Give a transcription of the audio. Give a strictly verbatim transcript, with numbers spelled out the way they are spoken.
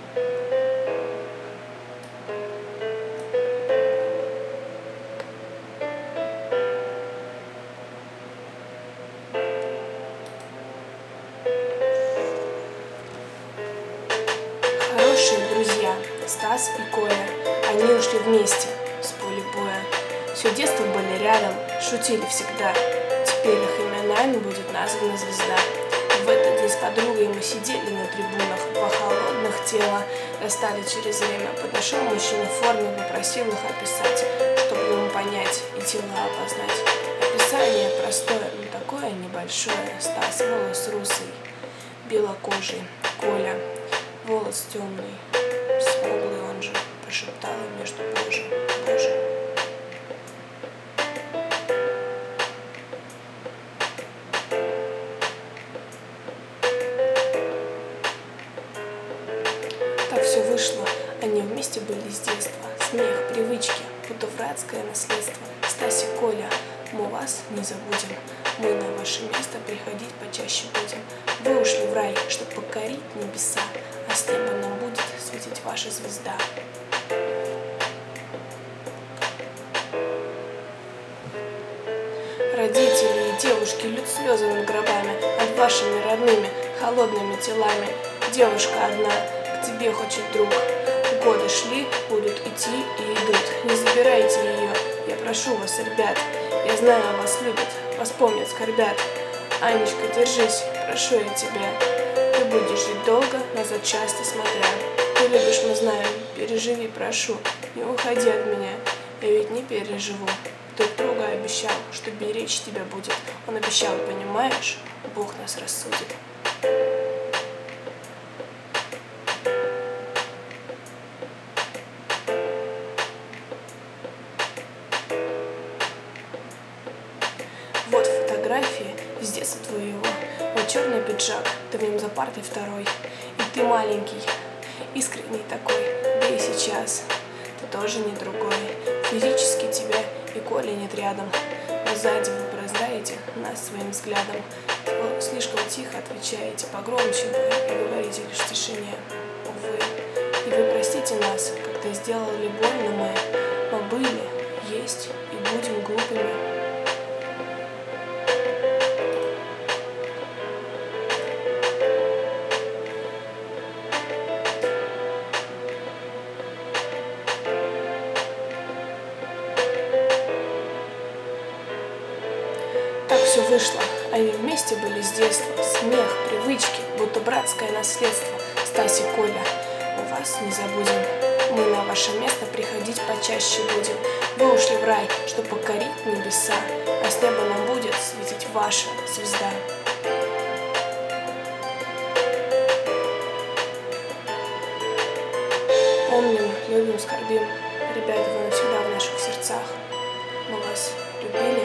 Хорошие друзья Стас и Коля, они ушли вместе с поля боя. Все детство были рядом, шутили всегда. Теперь их именами будет названа звезда. В этот день с подругой мы сидели на трибунах. Два холодных тела достали через время. Подошел мужчина в форме, попросил их описать, чтобы ему понять и тела опознать. Описание простое, но такое небольшое. Стас волос русый, белокожий. Коля волос темный, смуглый он же, прошептала между Боже, Боже. Так все вышло, они вместе были с детства. Смех, привычки, будто братское наследство. Стась и Коля, мы вас не забудем. Мы на ваше место приходить почаще будем. Вы ушли в рай, чтоб покорить небеса, а с неба нам будет светить ваша звезда. Родители и девушки льют слезы над гробами, над вашими родными холодными телами. Девушка одна к тебе хочет друг. Годы шли, будут идти и идут. Не забирайте ее, я прошу вас, ребят. Я знаю, вас любят, вас помнят, скорбят. Анечка, держись, прошу я тебя. Ты будешь жить долго, назад часто смотря. Ты любишь, мы знаем, переживи, прошу. Не уходи от меня, я ведь не переживу. Друг друга обещал, что беречь тебя будет. Он обещал, понимаешь, Бог нас рассудит. Вот фотографии с детства твоего. Вот черный пиджак, ты в нем за партой второй. И ты маленький, искренний такой. Да и сейчас ты тоже не другой. Физически тебя и Коля нет рядом. Но сзади вы пораздаете нас своим взглядом. Вы слишком тихо отвечаете, погромче вы и говорите лишь в тишине. Увы, и вы простите нас, когда сделали больно мы. Мы были, есть и будем глупыми. Так все вышло, они вместе были с детства. Смех, привычки, будто братское наследство. Стась и Коля, мы вас не забудем. Мы на ваше место приходить почаще будем. Вы ушли в рай, чтобы покорить небеса, а с неба нам будет светить ваша звезда. Помним, любим, скорбим. Ребята, вы навсегда в наших сердцах. Мы вас любили.